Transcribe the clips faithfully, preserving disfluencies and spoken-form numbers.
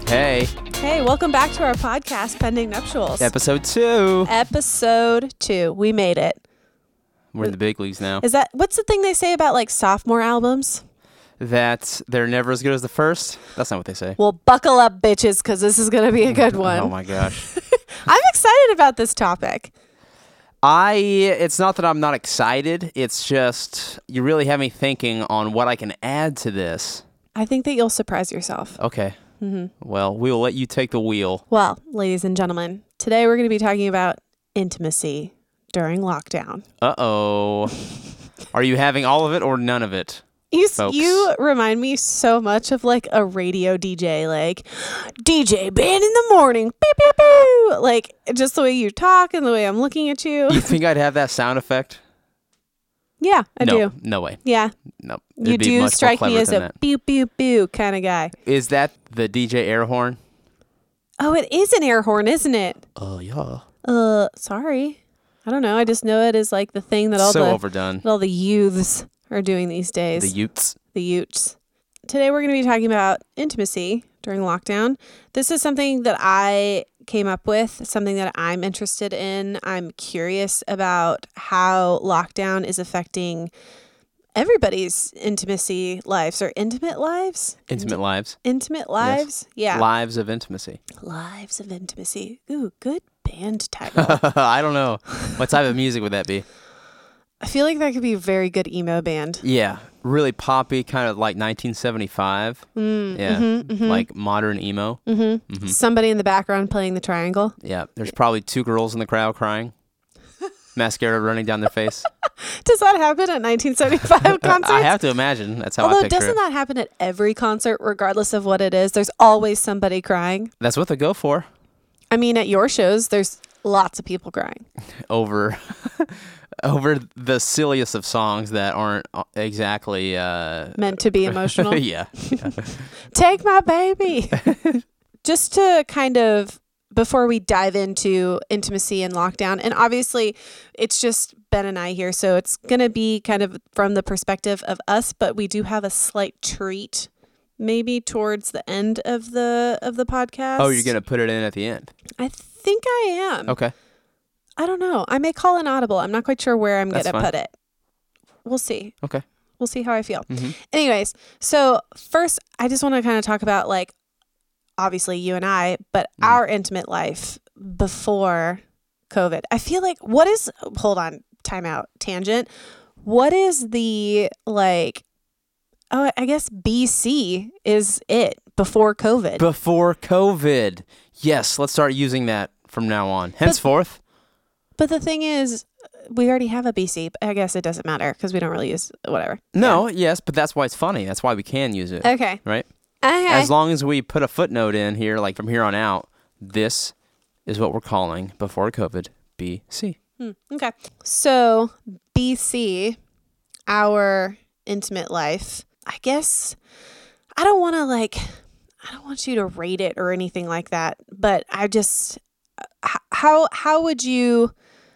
Hey. Hey, welcome back to our podcast, Pending Nuptials. Episode two. Episode two. We made it. We're in the big leagues now. Is that, what's the thing they say about like sophomore albums? That they're never as good as the first? That's not what they say. Well, buckle up, bitches, because this is going to be a good one. Oh my gosh. I'm excited about this topic. I, it's not that I'm not excited. It's just, you really have me thinking on what I can add to this. I think that you'll surprise yourself. Okay. Mm-hmm. Well, we will let you take the wheel. Well, ladies and gentlemen, today we're going to be talking about intimacy during lockdown. Uh-oh. Are you having all of it or none of it? You, folks? you remind me so much of like a radio D J, like D J band in the morning, beep, beep, beep. Like just the way you talk and the way I'm looking at you. You think I'd have that sound effect? Yeah, I no, do. No way. Yeah. Nope. You It'd be do much more strike me clever as than a that. pew, pew, pew kind of guy. Is that the D J air horn? Oh, it is an air horn, isn't it? Oh, uh, yeah. Uh, sorry. I don't know. I just know it is like the thing that all so the overdone. that all the youths are doing these days. The Utes. The Utes. Today we're going to be talking about intimacy during lockdown. This is something that I came up with, something that I'm interested in. I'm curious about how lockdown is affecting everybody's intimacy lives or intimate lives. Intimate Inti- lives. Intimate lives. Yes. Yeah. Lives of intimacy. Lives of intimacy. Ooh, good band title. I don't know. What type of music would that be? I feel like that could be a very good emo band. Yeah. Really poppy, kind of like nineteen seventy-five. Mm, Yeah. mm-hmm, mm-hmm. Like modern emo. Mm-hmm. Mm-hmm. Somebody in the background playing the triangle. Yeah. There's probably two girls in the crowd crying. Mascara running down their face. Does that happen at nineteen seventy-five concerts? I have to imagine. That's how Although, I picture doesn't it. that happen at every concert, regardless of what it is? There's always somebody crying. That's what they go for. I mean, at your shows, there's lots of people crying. Over over the silliest of songs that aren't exactly uh, Meant to be emotional. yeah. yeah. Take my baby. Just to kind of, before we dive into intimacy and lockdown, and obviously it's just Ben and I here, so it's going to be kind of from the perspective of us, but we do have a slight treat maybe towards the end of the of the podcast. Oh, you're going to put it in at the end. I think I am. Okay. I don't know. I may call an audible. I'm not quite sure where I'm going to fine. put it. We'll see. Okay. We'll see how I feel. Mm-hmm. Anyways, so first, I just want to kind of talk about, like, obviously you and I, but Mm. our intimate life before COVID. I feel like, what is, hold on, time out, tangent. What is the, like, oh, I guess B C is it before COVID. Before COVID. Yes, let's start using that from now on. Henceforth. But the thing is, we already have a B C. But I guess it doesn't matter because we don't really use whatever. No, yes, but that's why it's funny. That's why we can use it. Yeah. Okay. Right? Okay. As long as we put a footnote in here, like from here on out, this is what we're calling before COVID B C. Hmm, okay. So B C, our intimate life, I guess I don't want to like, I don't want you to rate it or anything like that, but I just, h- how, how would you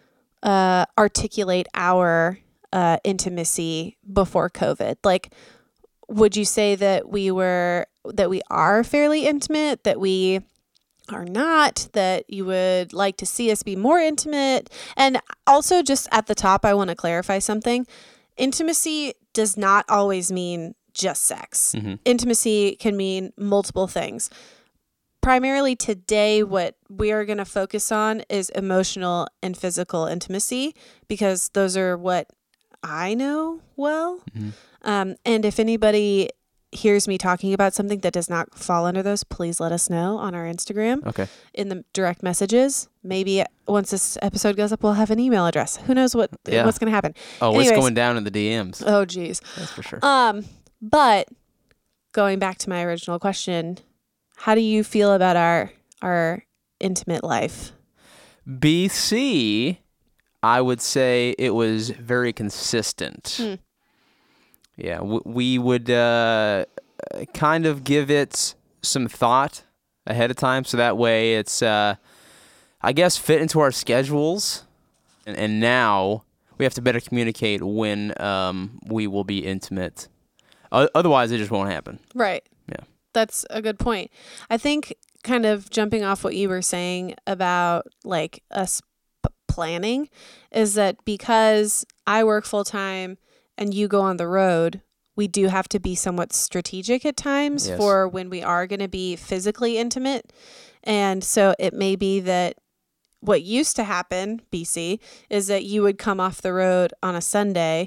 uh, articulate our uh, intimacy before COVID? Like, would you say that we were, that we are fairly intimate, that we are not, that you would like to see us be more intimate? And also, just at the top, I want to clarify something. Intimacy does not always mean just sex. Mm-hmm. Intimacy can mean multiple things. Primarily today, what we are going to focus on is emotional and physical intimacy, because those are what I know well. Mm-hmm. Um, and if anybody hears me talking about something that does not fall under those, please let us know on our Instagram. Okay. In the direct messages. Maybe once this episode goes up, we'll have an email address. Who knows what Yeah. what's going to happen? Oh, what's Anyways. going down in the D Ms? Oh, geez. That's for sure. Um, but going back to my original question, how do you feel about our our intimate life? B C, I would say it was very consistent. Hmm. Yeah, w- we would uh, kind of give it some thought ahead of time, so that way it's, uh, I guess, fit into our schedules. And, and now we have to better communicate when um, we will be intimate. O- otherwise, it just won't happen. Right. Yeah. That's a good point. I think kind of jumping off what you were saying about like us p- planning is that because I work full time and you go on the road, we do have to be somewhat strategic at times Yes. for when we are going to be physically intimate. And so it may be that what used to happen, B C, is that you would come off the road on a Sunday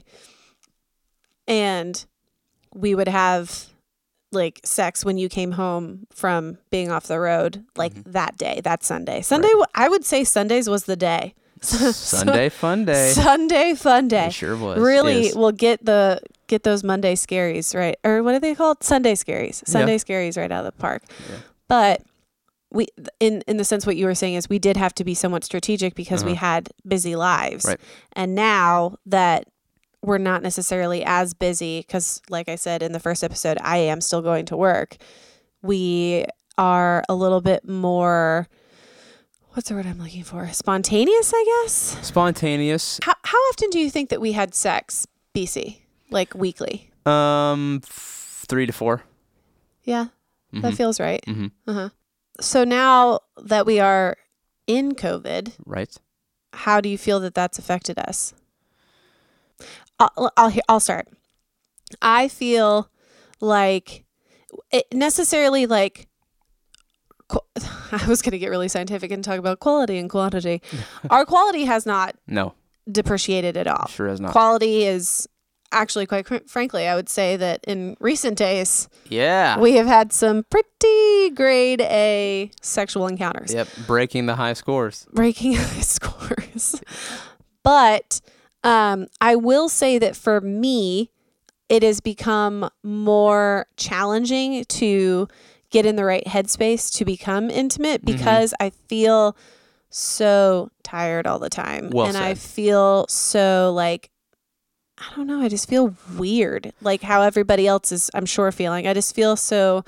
and we would have like sex when you came home from being off the road, like Mhm. that day, that Sunday. Sunday, w I would say Sundays was the day. Sunday fun day. Sunday fun day. It sure was. Really, Is. we'll get the get those Monday scaries right, or what are they called? Sunday scaries. Sunday Yeah. scaries right out of the park. Yeah. But we, in in the sense what you were saying is we did have to be somewhat strategic because we Uh-huh. had busy lives, Right. and now that we're not necessarily as busy, because like I said in the first episode, I am still going to work. We are a little bit more. What's the word I'm looking for? Spontaneous, I guess. Spontaneous. How how often do you think that we had sex, B C? Like weekly? Um, f- three to four. Yeah, that Mhm. feels right. Mhm. Uh-huh. So now that we are in COVID, Right. how do you feel that that's affected us? I'll I'll, he- I'll start. I feel like it necessarily like qu- I was going to get really scientific and talk about quality and quantity. Our quality has not No, depreciated at all. sure has not. Quality is actually, quite cr- frankly, I would say that in recent days, Yeah. we have had some pretty grade A sexual encounters, Yep. Breaking the high scores. breaking high scores. But um, I will say that for me, it has become more challenging to get in the right headspace to become intimate Mhm. because I feel so tired all the time. Well and I said. feel so like, I don't know, I just feel weird. Like how everybody else is, I'm sure, feeling. I just feel so,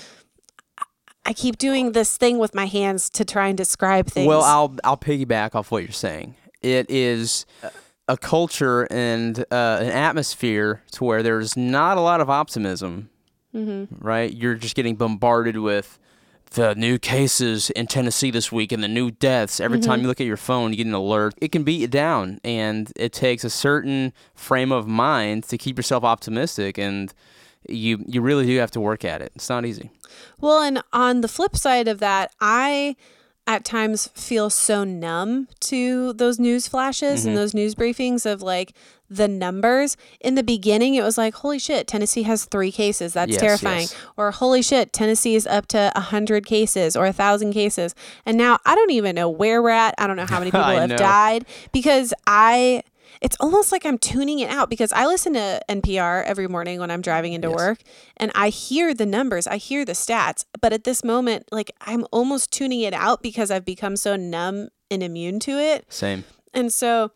I keep doing this thing with my hands to try and describe things. Well, I'll I'll piggyback off what you're saying. It is a culture and uh, an atmosphere to where there's not a lot of optimism, Mm-hmm. right? You're just getting bombarded with the new cases in Tennessee this week and the new deaths. Every time Mhm. you look at your phone, you get an alert. It can beat you down, and it takes a certain frame of mind to keep yourself optimistic, and you you really do have to work at it. It's not easy. Well, and on the flip side of that, I at times feel so numb to those news flashes Mhm. and those news briefings of like the numbers. In the beginning, it was like, holy shit, Tennessee has three cases. That's Yes, terrifying. yes. Or holy shit, Tennessee is up to one hundred cases or one thousand cases. And now I don't even know where we're at. I don't know how many people I have know. died because I. It's almost like I'm tuning it out because I listen to N P R every morning when I'm driving into Yes. work and I hear the numbers, I hear the stats. But at this moment, like I'm almost tuning it out because I've become so numb and immune to it. Same. And so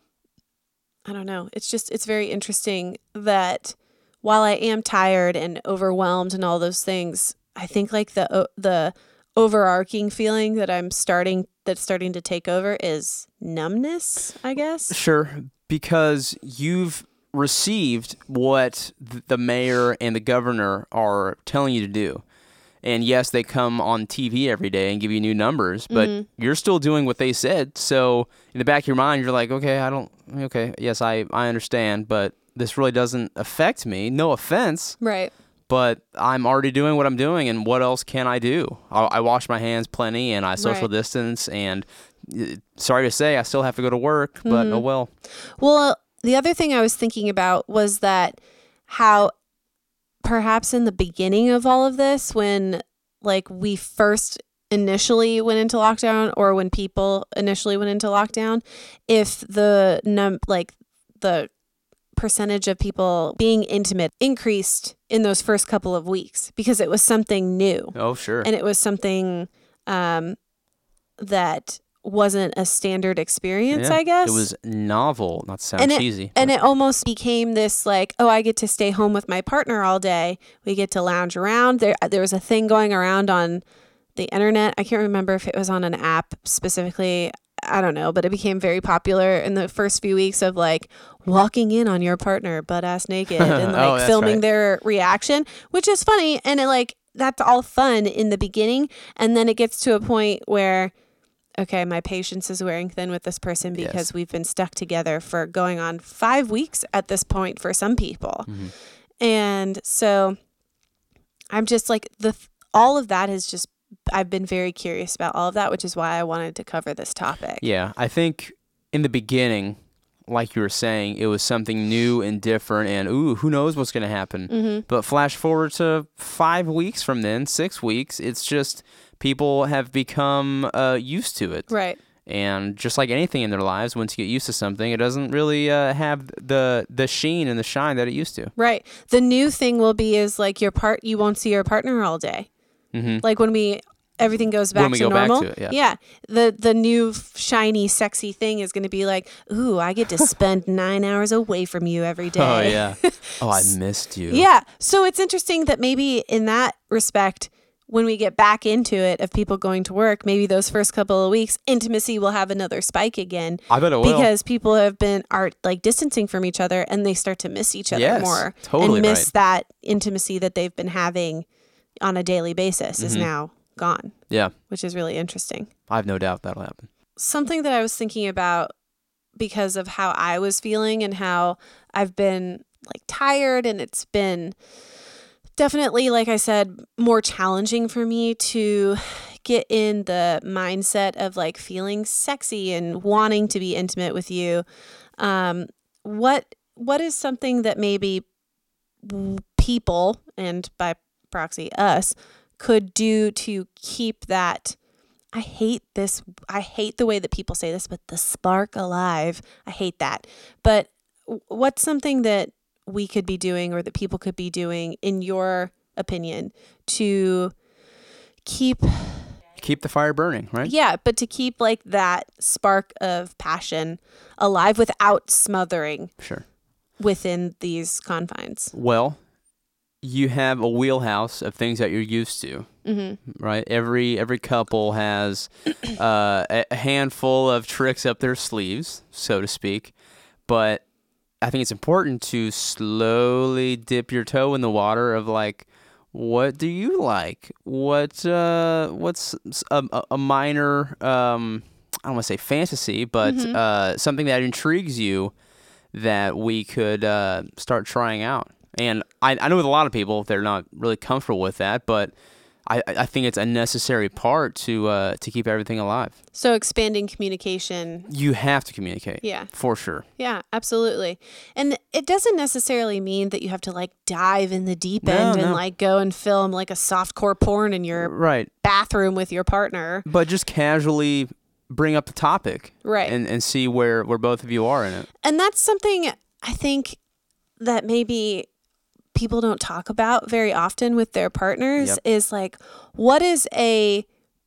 I don't know. It's just, it's very interesting that while I am tired and overwhelmed and all those things, I think like the, o- the overarching feeling that I'm starting, that's starting to take over is numbness, I guess. Sure, because you've received what th- the mayor and the governor are telling you to do. And yes, they come on T V every day and give you new numbers, but Mhm. you're still doing what they said. So in the back of your mind, you're like, okay, I don't, okay, yes, I, I understand, but this really doesn't affect me. No offense, Right. but I'm already doing what I'm doing, and what else can I do? I, I wash my hands plenty, and I social Right. distance, and uh, sorry to say, I still have to go to work, but Mhm. oh well. Well, the other thing I was thinking about was that how perhaps in the beginning of all of this, when like we first initially went into lockdown or when people initially went into lockdown, if the num like the percentage of people being intimate increased in those first couple of weeks because it was something new Oh, sure. and it was something um, that wasn't a standard experience, Yeah, I guess. It was novel, not to sound And it- cheesy. And but- it almost became this like, oh, I get to stay home with my partner all day. We get to lounge around. There, there was a thing going around on the internet. I can't remember if it was on an app specifically. I don't know, but it became very popular in the first few weeks of like walking in on your partner butt ass naked and like Oh, that's filming right. their reaction, which is funny. And it like, that's all fun in the beginning. And then it gets to a point where, okay, my patience is wearing thin with this person because Yes. we've been stuck together for going on five weeks at this point for some people. Mm-hmm. And so I'm just like, the all of that is just, I've been very curious about all of that, which is why I wanted to cover this topic. Yeah, I think in the beginning, like you were saying, it was something new and different, and ooh, who knows what's going to happen. Mm-hmm. But flash forward to five weeks from then, six weeks, it's just people have become uh, used to it. Right. And just like anything in their lives, once you get used to something, it doesn't really uh, have the the sheen and the shine that it used to. Right. The new thing will be is like your part, you won't see your partner all day. Mm-hmm. Like when we, everything goes back When we to go back normal. to it, yeah. Yeah. The, the new shiny, sexy thing is going to be like, ooh, I get to spend nine hours away from you every day. Oh, yeah. Oh, I missed you. Yeah. So it's interesting that maybe in that respect, when we get back into it of people going to work, maybe those first couple of weeks, intimacy will have another spike again. I bet it will. Because people have been are like distancing from each other and they start to miss each other Yes, more. totally and miss right. that intimacy that they've been having on a daily basis is Mhm. now gone, Yeah, which is really interesting. I have no doubt that'll happen. Something that I was thinking about because of how I was feeling and how I've been like tired, and it's been definitely, like I said, more challenging for me to get in the mindset of like feeling sexy and wanting to be intimate with you. Um, what what is something that maybe people, and by proxy us, could do to keep that? I hate this. I hate the way that people say this, but the spark alive. I hate that. But what's something that we could be doing or that people could be doing, in your opinion, to keep, Keep the fire burning, right? yeah, but to keep like that spark of passion alive without smothering Sure. within these confines? Well, you have a wheelhouse of things that you're used to, Mm-hmm. right? Every every couple has uh, a a handful of tricks up their sleeves, so to speak. But I think it's important to slowly dip your toe in the water of like, what do you like? What uh, what's a, a- a minor, um, I don't want to say fantasy, but Mhm. uh, something that intrigues you that we could uh, start trying out. And I, I know with a lot of people, they're not really comfortable with that, but I, I think it's a necessary part to uh, to keep everything alive. So expanding communication. You have to communicate. Yeah. For sure. Yeah, absolutely. And it doesn't necessarily mean that you have to like dive in the deep No, end and no. like go and film like a softcore porn in your Right. bathroom with your partner. But just casually bring up the topic. Right. And, and see where, where both of you are in it. And that's something I think that maybe people don't talk about very often with their partners. Yep. Is like, what is a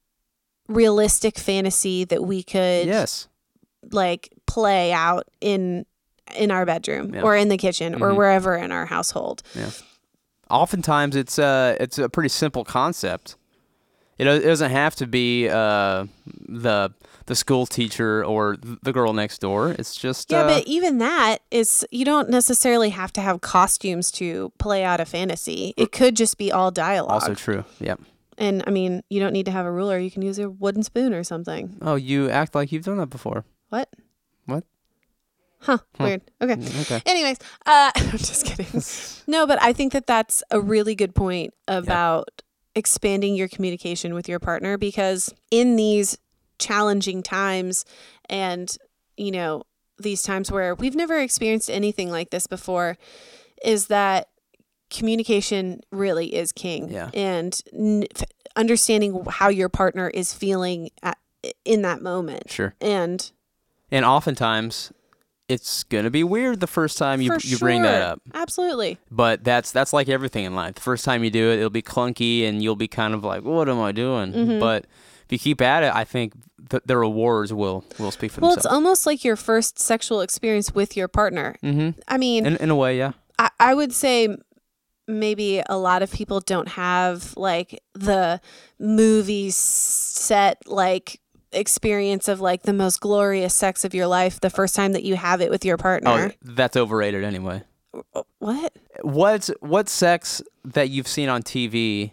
realistic fantasy that we could Yes. like play out in in our bedroom Yeah. or in the kitchen or Mhm. wherever in our household? Oftentimes it's uh it's a pretty simple concept. You know, it doesn't have to be uh the the school teacher or the girl next door. It's just Yeah, uh, but even that is, you don't necessarily have to have costumes to play out a fantasy. It could just be all dialogue. also true. Yep. And I mean, you don't need to have a ruler. You can use a wooden spoon or something. Oh, you act like you've done that before. What? What? Huh. Huh. Weird. Okay. Okay. Anyways, uh, I'm just kidding. No, but I think that that's a really good point about expanding your communication with your partner, because in these challenging times and, you know, these times where we've never experienced anything like this before, is that communication really is king. Yeah. And n- f- understanding how your partner is feeling at, in that moment. Sure. And And oftentimes it's gonna be weird the first time you for you bring that sure. up. Absolutely. But that's that's like everything in life. The first time you do it, it'll be clunky and you'll be kind of like, what am I doing? Mhm. But if you keep at it, I think th- the rewards will will speak for Well, it's themselves. almost like your first sexual experience with your partner. Mm-hmm. I mean, In in a way, yeah. I, I would say maybe a lot of people don't have like the movie set like experience of like the most glorious sex of your life the first time that you have it with your Oh, partner. that's overrated anyway. What? What what sex that you've seen on T V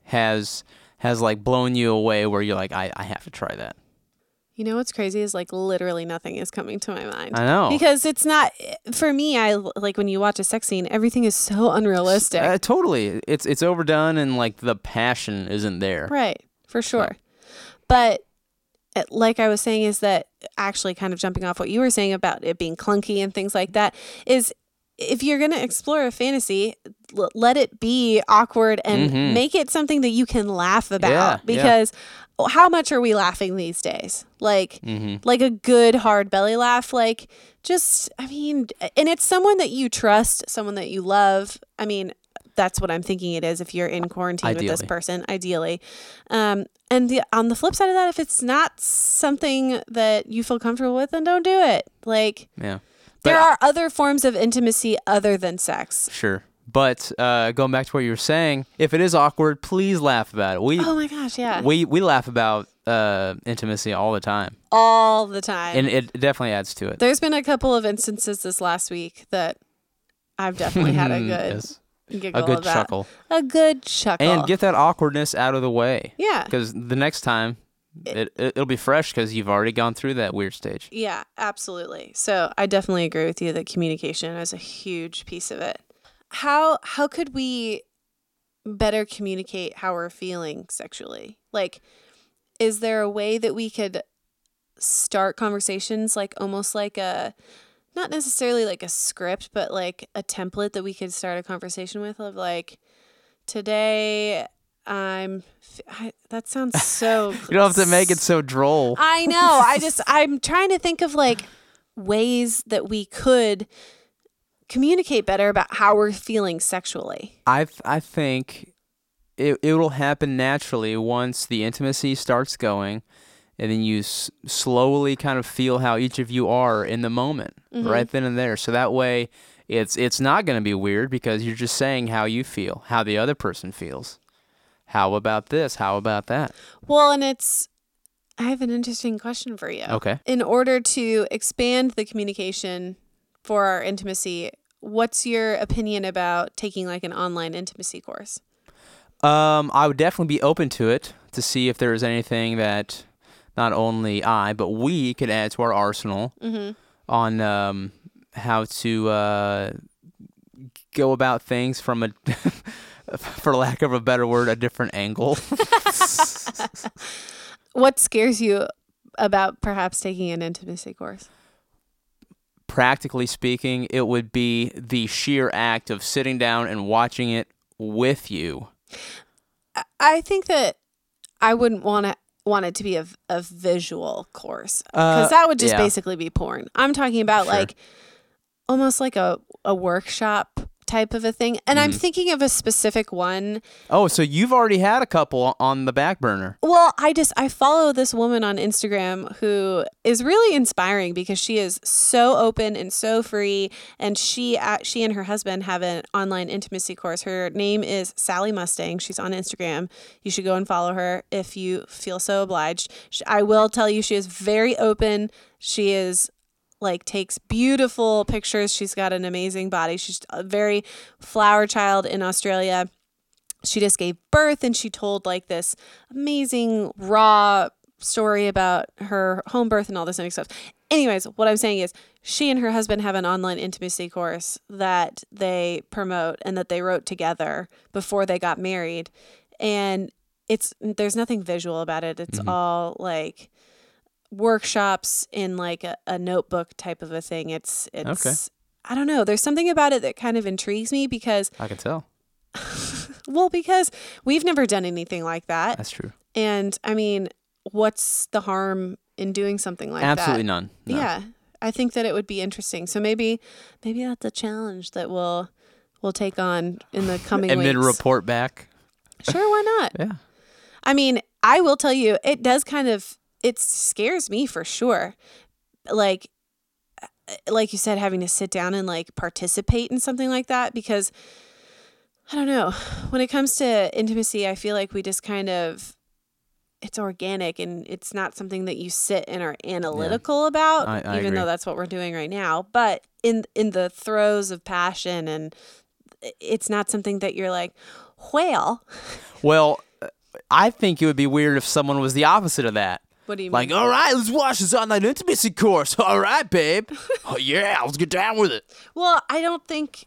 has has like blown you away where you're like, I, I have to try that? You know what's crazy is like literally nothing is coming to my mind. I know. Because it's not, for me, I like when you watch a sex scene, everything is so unrealistic. Uh, totally. It's it's overdone and like the passion isn't there. Right, for sure. But uh, like I was saying, is that actually kind of jumping off what you were saying about it being clunky and things like that, is if you're going to explore a fantasy, l- let it be awkward and Mhm. make it something that you can laugh about. Yeah, yeah. Because how much are we laughing these days? Like, Mhm. like a good hard belly laugh, like just, I mean, and it's someone that you trust, someone that you love. I mean, that's what I'm thinking it is if you're in quarantine with this Ideally. person, ideally. Um, and the, on the flip side of that, if it's not something that you feel comfortable with, then don't do it. Like, Yeah. there But- are other forms of intimacy other than sex. Sure. But uh, going back to what you were saying, if it is awkward, please laugh about it. We Oh my gosh, yeah. we we laugh about uh, intimacy all the time, All the time. and it definitely adds to it. There's been a couple of instances this last week that I've definitely had a good Yes. giggle A good about. chuckle, A good chuckle. and get that awkwardness out of the way. Yeah. Because the next time, it, it it'll be fresh because you've already gone through that weird stage. Yeah, absolutely. So I definitely agree with you that communication is a huge piece of it. How how could we better communicate how we're feeling sexually? Like, is there a way that we could start conversations like almost like a, not necessarily like a script, but like a template that we could start a conversation with of like, today I'm, I, that sounds so. You don't have to make it so droll. I know. I just, I'm trying to think of like ways that we could communicate better about how we're feeling sexually. I th- I think it it will happen naturally once the intimacy starts going, and then you s- slowly kind of feel how each of you are in the moment, Mm-hmm. right then and there. So that way, it's it's not going to be weird because you're just saying how you feel, how the other person feels. How about this? How about that? Well, and it's, I have an interesting question for you. Okay. In order to expand the communication for our intimacy, what's your opinion about taking like an online intimacy course? Um, I would definitely be open to it to see if there is anything that not only I but we could add to our arsenal Mm-hmm. on um, how to uh, go about things from a, for lack of a better word, a different angle. What scares you about perhaps taking an intimacy course? Practically speaking, it would be the sheer act of sitting down and watching it with you. I- I think that I wouldn't want to want it to be a, a visual course because Uh, that would just yeah. basically be porn. I'm talking about Sure. like almost like a, a workshop type of a thing. And I'm Mhm. thinking of a specific one. Oh, so you've already had a couple on the back burner. Well, I just I follow this woman on Instagram who is really inspiring because she is so open and so free, and she uh, she and her husband have an online intimacy course. Her name is Sally Mustang. She's on Instagram. You should go and follow her if you feel so obliged. Sh- I will tell you she is very open. She is like takes beautiful pictures. She's got an amazing body. She's a very flower child in Australia. She just gave birth and she told like this amazing raw story about her home birth and all this other stuff. Anyways, what I'm saying is she and her husband have an online intimacy course that they promote and that they wrote together before they got married. And it's there's nothing visual about it. It's Mhm. all like workshops in like a, a notebook type of a thing. It's it's Okay. I don't know. There's something about it that kind of intrigues me because I can tell. well, because we've never done anything like that. That's true. And I mean, what's the harm in doing something like Absolutely that? none. No. Yeah. I think that it would be interesting. So maybe maybe that's a challenge that we'll we'll take on in the coming And weeks. then report back. Sure, why not? Yeah. I mean, I will tell you, it does kind of it scares me for sure. Like like you said, having to sit down and like participate in something like that because I don't know. When it comes to intimacy, I feel like we just kind of it's organic and it's not something that you sit and are analytical about, I- I even agree. though that's what we're doing right now. But in in the throes of passion and it's not something that you're like, well, Well, uh, I think it would be weird if someone was the opposite of that. What do you Like, mean? all right, let's watch this online intimacy course. All right, babe. Oh, yeah, let's get down with it. Well, I don't think.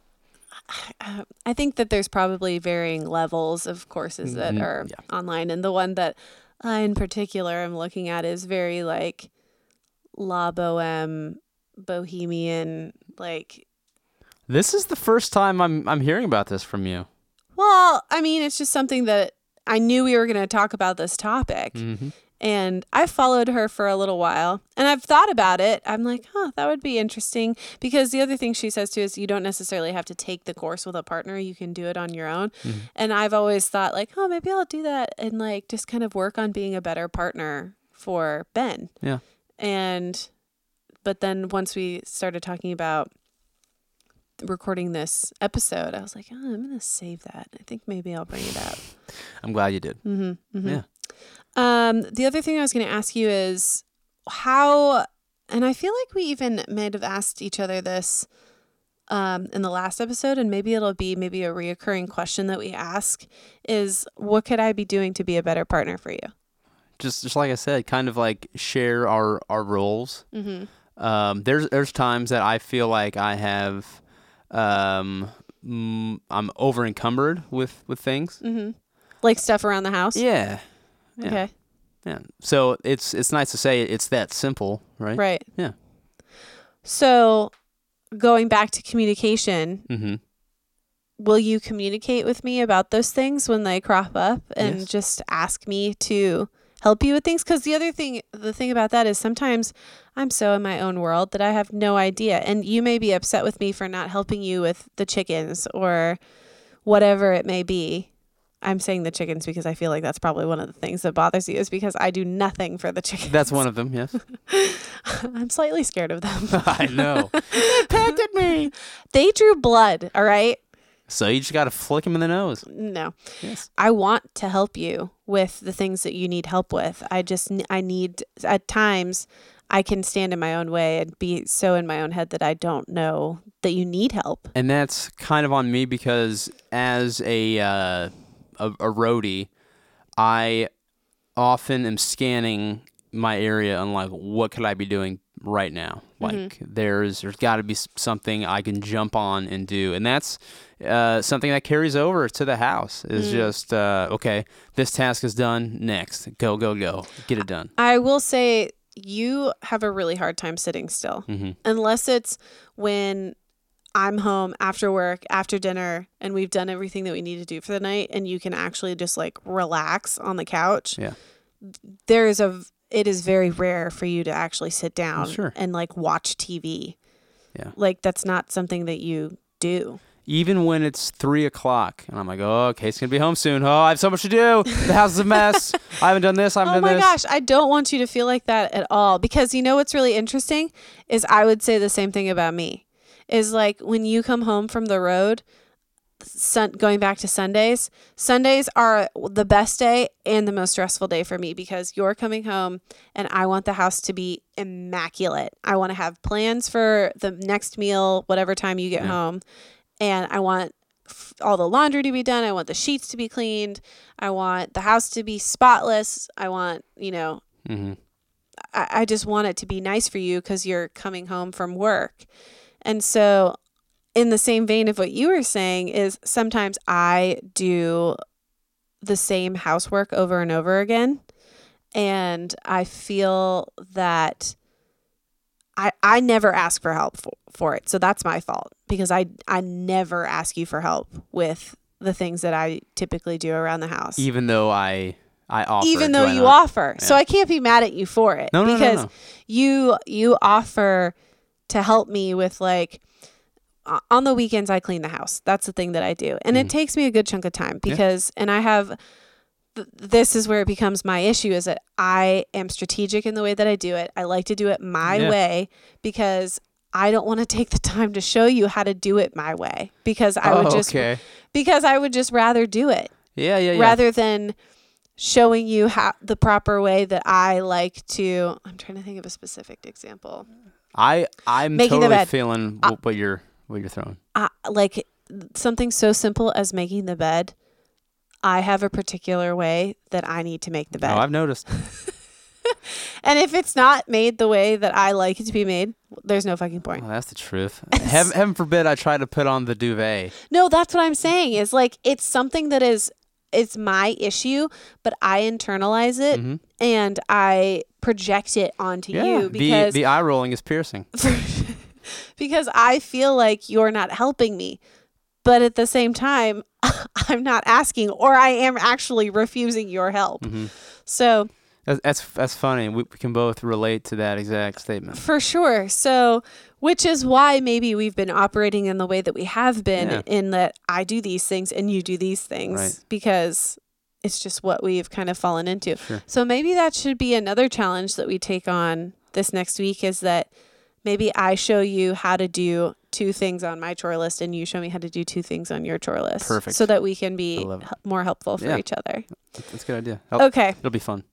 I think that there's probably varying levels of courses that Mhm, are yeah. online, and the one that I, in particular, am looking at is very like la boheme, bohemian, like. This is the first time I'm I'm hearing about this from you. Well, I mean, it's just something that I knew we were going to talk about this topic. Mm-hmm. And I followed her for a little while and I've thought about it. I'm like, huh, that would be interesting. Because the other thing she says too is you don't necessarily have to take the course with a partner. You can do it on your own. Mm-hmm. And I've always thought like, oh, maybe I'll do that and like just kind of work on being a better partner for Ben. Yeah. And, but then once we started talking about recording this episode, I was like, oh, I'm going to save that. I think maybe I'll bring it up. I'm glad you did. Mm-hmm, mm-hmm. Yeah. Um, the other thing I was going to ask you is how, and I feel like we even might have asked each other this um, in the last episode, and maybe it'll be maybe a reoccurring question that we ask is, what could I be doing to be a better partner for you? Just just like I said, kind of like share our, our roles. Mm-hmm. Um, there's there's times that I feel like I have, um, mm, I'm over encumbered with, with things. Mm-hmm. Like stuff around the house? Yeah. Yeah. Okay. Yeah. So it's it's nice to say it's that simple, right? Right. Yeah. So going back to communication, Mm-hmm. will you communicate with me about those things when they crop up and Yes. just ask me to help you with things? Because the other thing, the thing about that is sometimes I'm so in my own world that I have no idea. And you may be upset with me for not helping you with the chickens or whatever it may be. I'm saying the chickens because I feel like that's probably one of the things that bothers you is because I do nothing for the chickens. That's one of them, yes. I'm slightly scared of them. I know. They pecked at me. They drew blood, all right? So you just got to flick him in the nose. No. Yes. I want to help you with the things that you need help with. I just, n- I need, at times, I can stand in my own way and be so in my own head that I don't know that you need help. And that's kind of on me because as a uh, a, a roadie, I often am scanning my area and like, what could I be doing right now? Like, Mm-hmm. there's there's got to be s- something I can jump on and do, and that's uh, something that carries over to the house. Is Mm. just uh, okay. This task is done. Next, go go go, get it done. I will say you have a really hard time sitting still, Mm-hmm. unless it's when I'm home after work, after dinner, and we've done everything that we need to do for the night, and you can actually just like relax on the couch. Yeah. There is a, it is very rare for you to actually sit down Sure. and like watch T V. Yeah. Like that's not something that you do. Even when it's three o'clock, and I'm like, oh, okay, it's gonna be home soon. Oh, I have so much to do. The house is a mess. I haven't done this. I haven't Oh done my this. gosh, I don't want you to feel like that at all, because you know what's really interesting is I would say the same thing about me. Is like when you come home from the road, sun, going back to Sundays, Sundays are the best day and the most stressful day for me because you're coming home and I want the house to be immaculate. I want to have plans for the next meal, whatever time you get Yeah. home. And I want f- all the laundry to be done. I want the sheets to be cleaned. I want the house to be spotless. I want, you know, Mm-hmm. I, I just want it to be nice for you because you're coming home from work. And so in the same vein of what you were saying is sometimes I do the same housework over and over again. And I feel that I, I never ask for help for, for it. So that's my fault because I, I never ask you for help with the things that I typically do around the house. Even though I I offer, Even do though I you not? offer. So Yeah. I can't be mad at you for it No, no, no, because no. you you offer to help me with like uh, on the weekends I clean the house. That's the thing that I do. And Mhm. it takes me a good chunk of time because and I have th- this is where it becomes my issue is that I am strategic in the way that I do it. I like to do it my Yeah. way because I don't want to take the time to show you how to do it my way because I would Oh, just okay. because I would just rather do it Yeah, yeah, yeah. rather than showing you how the proper way that I like to. I'm trying to think of a specific example. I I'm Making the totally bed. feeling Uh, wh- what you're what you're throwing. Uh, like something so simple as making the bed. I have a particular way that I need to make the bed. Oh, I've noticed. And if it's not made the way that I like it to be made, there's no fucking point. Oh, that's the truth. heaven, heaven forbid I try to put on the duvet. No, that's what I'm saying is like, it's something that is, it's my issue, but I internalize it Mm-hmm. and I project it onto Yeah, you the, because, the eye rolling is piercing. because I feel like you're not helping me. But at the same time, I'm not asking, or I am actually refusing your help. Mm-hmm. So That's, that's that's funny. We, we can both relate to that exact statement. for sure. So, which is why maybe we've been operating in the way that we have been, Yeah. in that I do these things and you do these things, Right. because it's just what we've kind of fallen into. Sure. So maybe that should be another challenge that we take on this next week, is that maybe I show you how to do two things on my chore list and you show me how to do two things on your chore list. Perfect. So that we can be I love it. h- more helpful for Yeah. each other. That's a good idea. It'll, Okay. it'll be fun.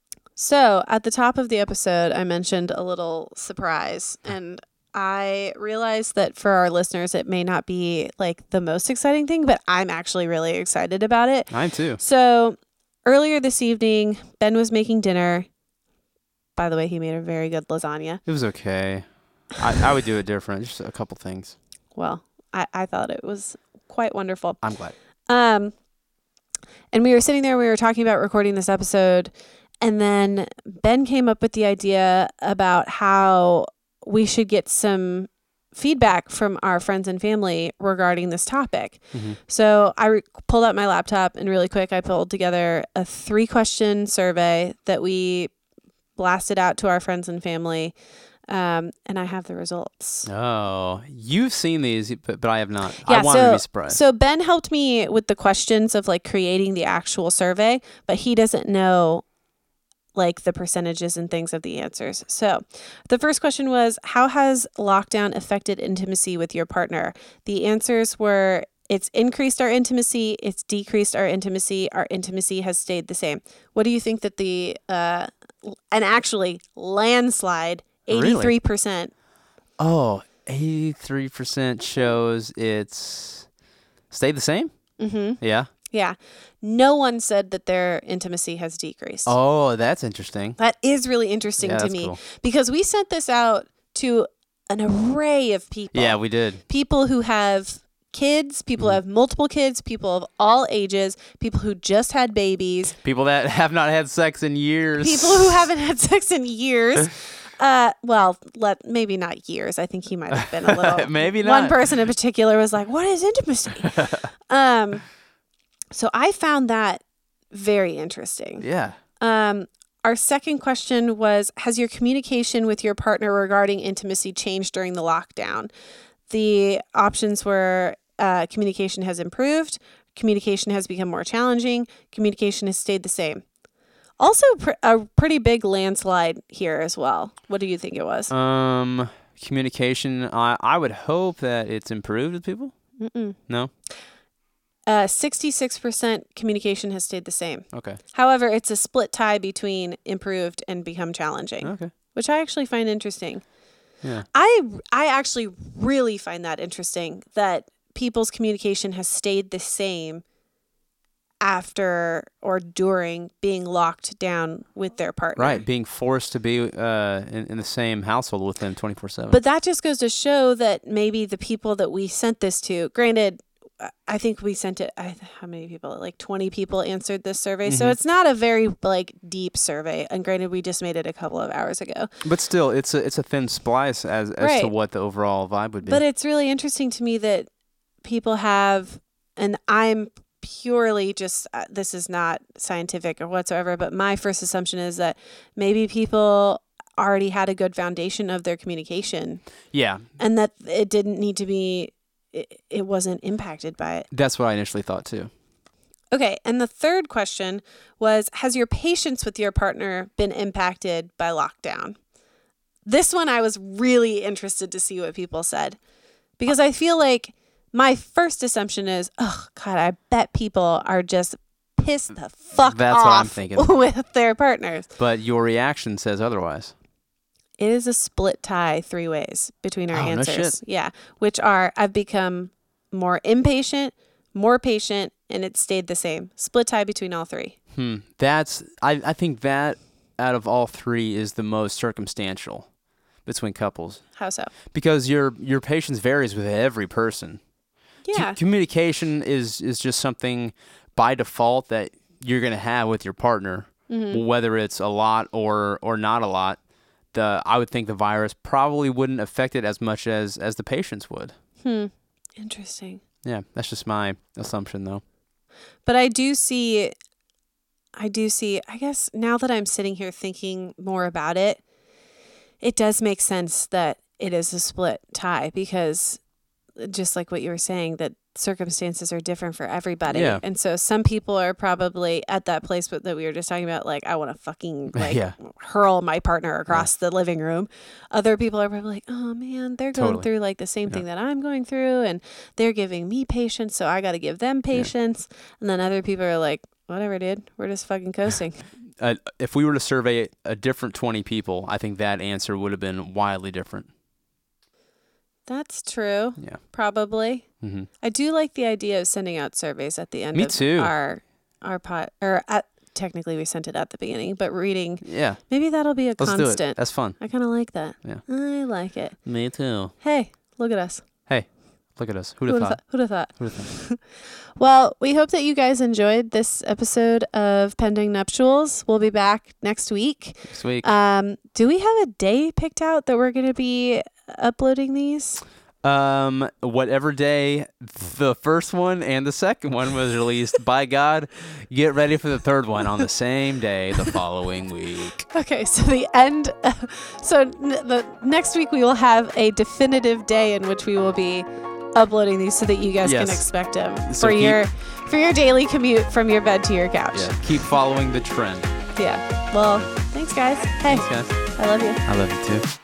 So at the top of the episode, I mentioned a little surprise, and I realized that for our listeners, it may not be like the most exciting thing, but I'm actually really excited about it. Mine too. So earlier this evening, Ben was making dinner. By the way, he made a very good lasagna. It was okay. I, I would do it different. Just a couple things. Well, I, I thought it was quite wonderful. I'm glad. Um, and we were sitting there, we were talking about recording this episode, and then Ben came up with the idea about how we should get some feedback from our friends and family regarding this topic. Mm-hmm. So I re- pulled out my laptop, and really quick, I pulled together a three question survey that we blasted out to our friends and family. Um, and I have the results. Oh, you've seen these, but, but I have not. Yeah, I wanted so, to be surprised. So Ben helped me with the questions of like creating the actual survey, but he doesn't know like the percentages and things of the answers. So the first question was, how has lockdown affected intimacy with your partner? The answers were, it's increased our intimacy, it's decreased our intimacy, our intimacy has stayed the same. What do you think that the, uh, and actually landslide, eighty-three percent. Oh, eighty-three percent shows it's stayed the same? Mm-hmm. Yeah. Yeah. No one said that their intimacy has decreased. Oh, that's interesting. That is really interesting Yeah, to that's me cool. because we sent this out to an array of people. Yeah, we did. People who have kids, people who have multiple kids, people of all ages, people who just had babies, People that have not had sex in years. people who haven't had sex in years. Uh, well, let maybe not years. I think he might have been a little. Maybe One not. person in particular was like, "What is intimacy?" um, so I found that very interesting. Yeah. Um, our second question was, has your communication with your partner regarding intimacy changed during the lockdown? The options were uh, communication has improved, communication has become more challenging, communication has stayed the same. Also, pr- a pretty big landslide here as well. What do you think it was? Um, communication. I I would hope that it's improved with people. Mm-mm. No. Uh, sixty-six percent communication has stayed the same. Okay. However, it's a split tie between improved and become challenging, Okay. which I actually find interesting. Yeah. I I actually really find that interesting that people's communication has stayed the same after or during being locked down with their partner. Right. Being forced to be uh in, in the same household with them twenty-four seven. But that just goes to show that maybe the people that we sent this to, granted, I think we sent it, I, how many people? Like twenty people answered this survey. So Mhm. it's not a very like deep survey. And granted, we just made it a couple of hours ago. But still, it's a it's a thin splice as as to Right. what the overall vibe would be. But it's really interesting to me that people have, and I'm purely just, uh, this is not scientific or whatsoever, but my first assumption is that maybe people already had a good foundation of their communication yeah, and that it didn't need to be, it, it wasn't impacted by it. that's what I initially thought too. Okay. And the third question was, has your patience with your partner been impacted by lockdown? This one I was really interested to see what people said because I feel like my first assumption is, oh God, I bet people are just pissed the fuck That's off what I'm thinking. with their partners. But your reaction says otherwise. It is a split tie three ways between our Oh, no answers. shit. Yeah. Which are, I've become more impatient, more patient, and it stayed the same. Split tie between all three. Hmm. That's I, I think that out of all three is the most circumstantial between couples. How so? Because your your patience varies with every person. Yeah. C- communication is is just something by default that you're going to have with your partner, Mm-hmm. whether it's a lot or or not a lot. The I would think the virus probably wouldn't affect it as much as as the patients would. Hmm. Interesting. Yeah, that's just my assumption, though. But I do see, I do see, I guess now that I'm sitting here thinking more about it, it does make sense that it is a split tie because just like what you were saying, that circumstances are different for everybody. Yeah. And so some people are probably at that place that we were just talking about, like, I want to fucking like Yeah. hurl my partner across the living room. Other people are probably like, oh man, they're going Totally. through like the same thing that I'm going through and they're giving me patience. So I got to give them patience. And then other people are like, whatever, dude, we're just fucking coasting. Uh, if we were to survey a different twenty people, I think that answer would have been wildly different. That's true. Yeah. Probably. Mm-hmm. I do like the idea of sending out surveys at the end Me of too. our our pot or at technically we sent it at the beginning, but reading Yeah. maybe that'll be a Let's constant. do it. That's fun. I kind of like that. Yeah. I like it. Me too. Hey, look at us. Hey, look at us. Who'd Who'd have have thought? Who'd have thought? Who'd have thought? Well, we hope that you guys enjoyed this episode of Pending Nuptials. We'll be back next week. Next week. Um, do we have a day picked out that we're going to be uploading these? Um, whatever day the first one and the second one was released, by God, get ready for the third one on the same day the following week. Okay, so the end. So n- the next week we will have a definitive day in which we will be uploading these, so that you guys Yes. can expect them So for keep- your for your daily commute from your bed to your couch. Yeah, keep following the trend. Yeah. Well, thanks guys. Hey, Thanks, guys. I love you. I love you too.